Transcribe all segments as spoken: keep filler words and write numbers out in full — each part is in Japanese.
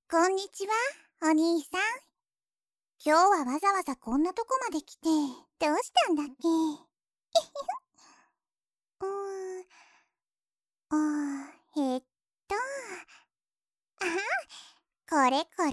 こんにちは、お兄さん。今日はわざわざこんなとこまで来て、どうしたんだっけ？うーん、あー、えっと、あこれこれ。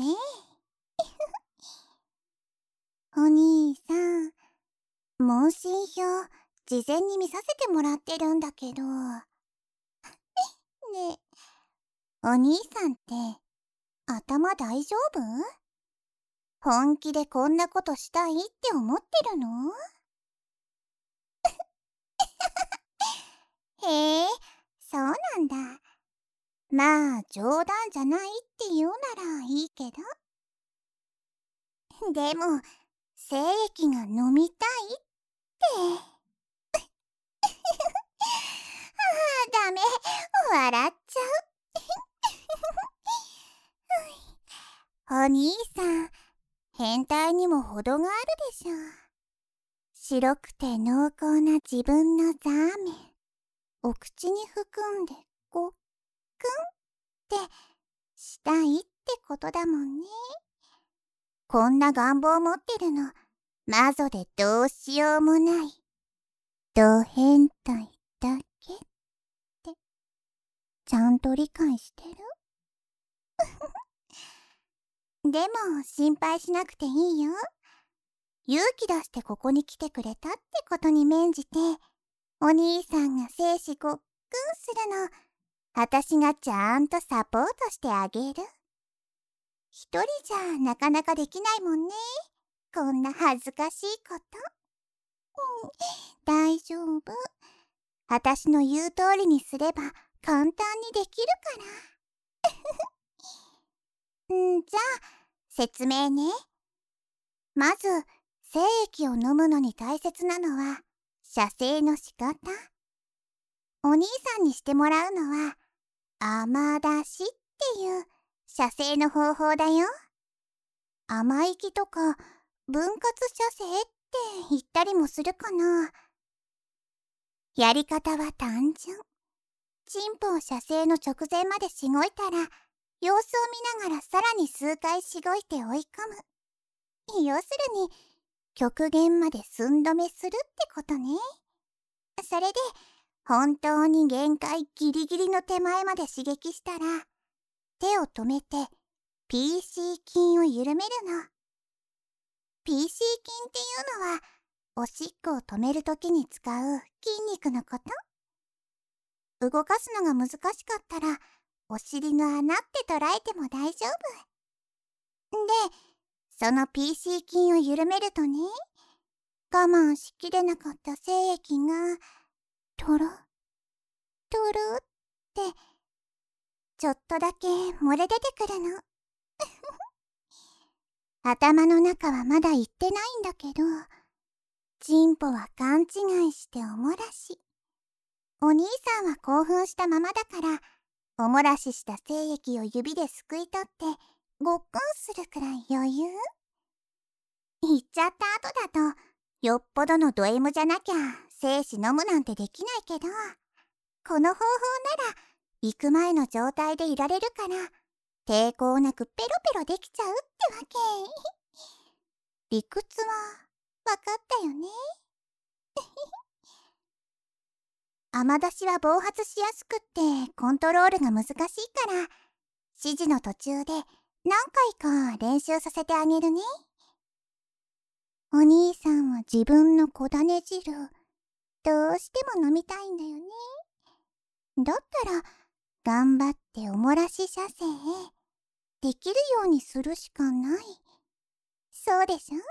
お兄さん、問診票、事前に見させてもらってるんだけど。ねえ、お兄さんって、頭大丈夫？本気でこんなことしたいって思ってるの？へえ、そうなんだ。まあ、冗談じゃないって言うならいいけど。でも、精液が飲みたいって。あ、ダメ。笑っちゃう。お兄さん、変態にも程があるでしょ。白くて濃厚な自分のザーメン、お口に含んでごっくんってしたいってことだもんね。こんな願望持ってるの、マゾでどうしようもない。ド変態だけって、ちゃんと理解してる？でも心配しなくていいよ。勇気出してここに来てくれたってことに免じて、お兄さんが精子ごっくんするの、私がちゃんとサポートしてあげる。一人じゃなかなかできないもんね。こんな恥ずかしいこと。うん、大丈夫。私の言う通りにすれば簡単にできるから。んじゃあ、説明ね。まず、精液を飲むのに大切なのは、射精の仕方。お兄さんにしてもらうのは、甘出しっていう射精の方法だよ。甘息とか分割射精って言ったりもするかな。やり方は単純。チンポを射精の直前までしごいたら、様子を見ながらさらに数回しごいて追い込む。要するに、極限まで寸止めするってことね。それで、本当に限界ギリギリの手前まで刺激したら、手を止めて ピーシー 筋を緩めるの。ピーシー 筋っていうのは、おしっこを止めるときに使う筋肉のこと。動かすのが難しかったら、お尻の穴って捉えても大丈夫。で、その ピーシー 筋を緩めるとね、我慢しきれなかった精液が、とろ、とろって、ちょっとだけ漏れ出てくるの。頭の中はまだ言ってないんだけど、チンポは勘違いしておもらし。お兄さんは興奮したままだから、おもらしした精液を指ですくい取って、ごっくんするくらい余裕。言っちゃった後だと、よっぽどのド M じゃなきゃ精子飲むなんてできないけど、この方法なら行く前の状態でいられるから抵抗なくペロペロできちゃうってわけ。理屈はわかったよね。雨出しは暴発しやすくってコントロールが難しいから、指示の途中で何回か練習させてあげるね。お兄さんは自分の小種汁、どうしても飲みたいんだよね。だったら、頑張っておもらし射精、できるようにするしかない。そうでしょ？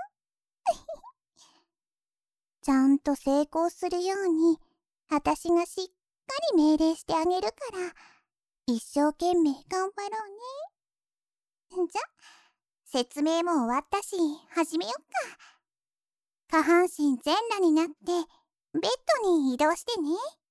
ちゃんと成功するように、私がしっかり命令してあげるから、一生懸命頑張ろうね。じゃ、説明も終わったし、始めよっか。下半身全裸になって、ベッドに移動してね。